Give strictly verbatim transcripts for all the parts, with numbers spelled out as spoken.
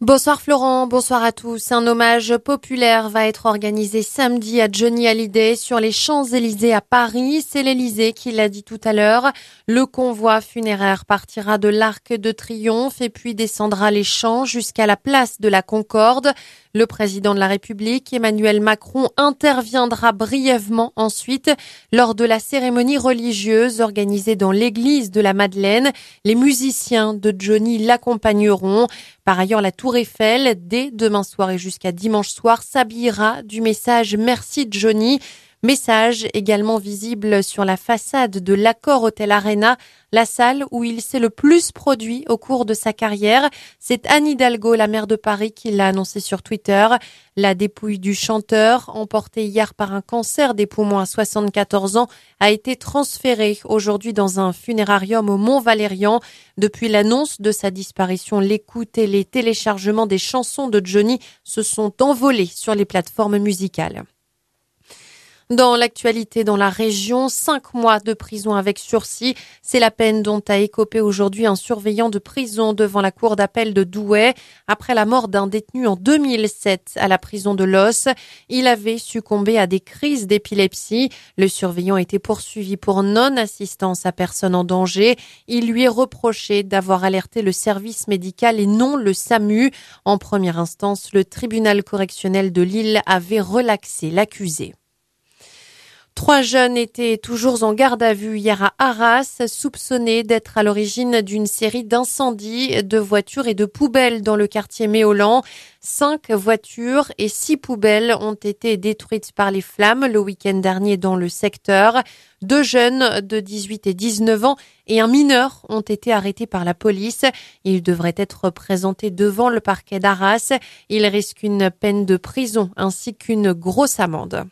Bonsoir Florent, bonsoir à tous. Un hommage populaire va être organisé samedi à Johnny Hallyday sur les Champs-Élysées à Paris. C'est l'Élysée qui l'a dit tout à l'heure. Le convoi funéraire partira de l'Arc de Triomphe et puis descendra les Champs jusqu'à la place de la Concorde. Le président de la République, Emmanuel Macron, interviendra brièvement ensuite lors de la cérémonie religieuse organisée dans l'église de la Madeleine. Les musiciens de Johnny l'accompagneront. Par ailleurs, la Tour Eiffel, dès demain soir et jusqu'à dimanche soir, s'habillera du message « Merci Johnny ». Message également visible sur la façade de l'Accor Hotel Arena, la salle où il s'est le plus produit au cours de sa carrière. C'est Anne Hidalgo, la maire de Paris, qui l'a annoncé sur Twitter. La dépouille du chanteur, emportée hier par un cancer des poumons à soixante-quatorze ans, a été transférée aujourd'hui dans un funérarium au Mont-Valérien. Depuis l'annonce de sa disparition, l'écoute et les téléchargements des chansons de Johnny se sont envolés sur les plateformes musicales. Dans l'actualité dans la région, cinq mois de prison avec sursis. C'est la peine dont a écopé aujourd'hui un surveillant de prison devant la cour d'appel de Douai. Après la mort d'un détenu en deux mille sept à la prison de Los, il avait succombé à des crises d'épilepsie. Le surveillant était poursuivi pour non-assistance à personne en danger. Il lui est reproché d'avoir alerté le service médical et non le SAMU. En première instance, le tribunal correctionnel de Lille avait relaxé l'accusé. Trois jeunes étaient toujours en garde à vue hier à Arras, soupçonnés d'être à l'origine d'une série d'incendies de voitures et de poubelles dans le quartier Méolan. Cinq voitures et six poubelles ont été détruites par les flammes le week-end dernier dans le secteur. Deux jeunes de dix-huit et dix-neuf ans et un mineur ont été arrêtés par la police. Ils devraient être présentés devant le parquet d'Arras. Ils risquent une peine de prison ainsi qu'une grosse amende.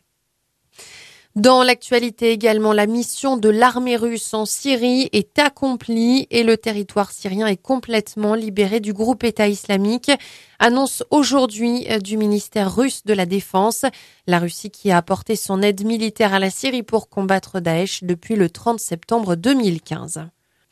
Dans l'actualité également, la mission de l'armée russe en Syrie est accomplie et le territoire syrien est complètement libéré du groupe État islamique, annonce aujourd'hui du ministère russe de la Défense. La Russie qui a apporté son aide militaire à la Syrie pour combattre Daesh depuis le trente septembre deux mille quinze.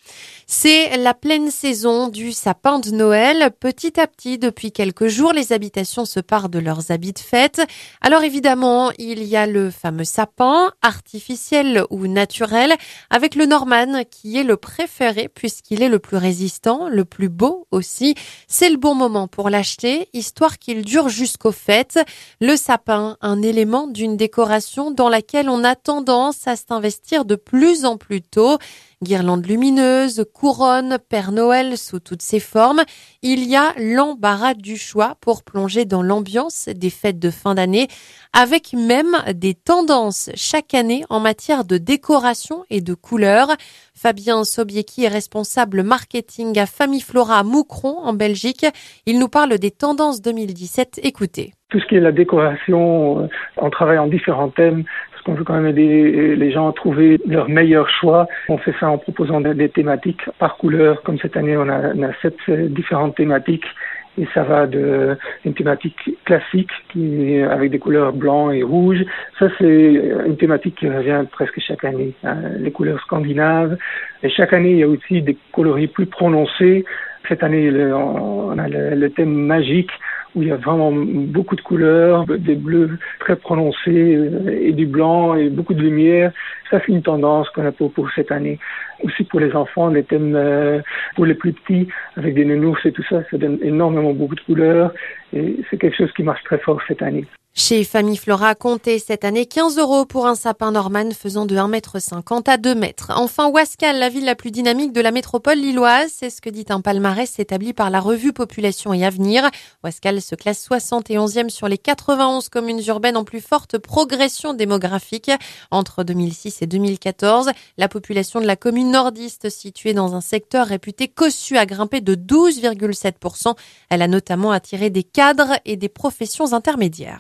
C'est la pleine saison du sapin de Noël. Petit à petit, depuis quelques jours, les habitations se parent de leurs habits de fête. Alors évidemment, il y a le fameux sapin, artificiel ou naturel, avec le Norman qui est le préféré puisqu'il est le plus résistant, le plus beau aussi. C'est le bon moment pour l'acheter, histoire qu'il dure jusqu'aux fêtes. Le sapin, un élément d'une décoration dans laquelle on a tendance à s'investir de plus en plus tôt. Guirlandes lumineuses, couronnes, Père Noël sous toutes ses formes. Il y a l'embarras du choix pour plonger dans l'ambiance des fêtes de fin d'année, avec même des tendances chaque année en matière de décoration et de couleurs. Fabien Sobiecki est responsable marketing à Famiflora à Moucron en Belgique. Il nous parle des tendances deux mille dix-sept. Écoutez. Tout ce qui est la décoration, on travaille en différents thèmes. On veut quand même aider les gens à trouver leur meilleur choix. On fait ça en proposant des thématiques par couleur. Comme cette année, on a, on a sept différentes thématiques. Et ça va de une thématique classique qui est avec des couleurs blanc et rouge. Ça, c'est une thématique qui revient presque chaque année. Hein, les couleurs scandinaves. Et chaque année, il y a aussi des coloris plus prononcés. Cette année, le, on a le, le thème magique, où il y a vraiment beaucoup de couleurs, des bleus très prononcés et du blanc et beaucoup de lumière. Ça, c'est une tendance qu'on a pour, pour cette année. Aussi pour les enfants, les thèmes euh, pour les plus petits, avec des nounours et tout ça, ça donne énormément beaucoup de couleurs et c'est quelque chose qui marche très fort cette année. Chez Famiflora, comptez cette année quinze euros pour un sapin Norman faisant de un mètre cinquante à deux mètres. Enfin, Ouascal, la ville la plus dynamique de la métropole lilloise, c'est ce que dit un palmarès établi par la revue Population et Avenir. Ouascal se classe soixante et onzième sur les quatre-vingt-onze communes urbaines en plus forte progression démographique. Entre deux mille six et deux mille quatorze, la population de la commune nordiste située dans un secteur réputé cossu a grimpé de douze virgule sept pour cent. Elle a notamment attiré des cadres et des professions intermédiaires.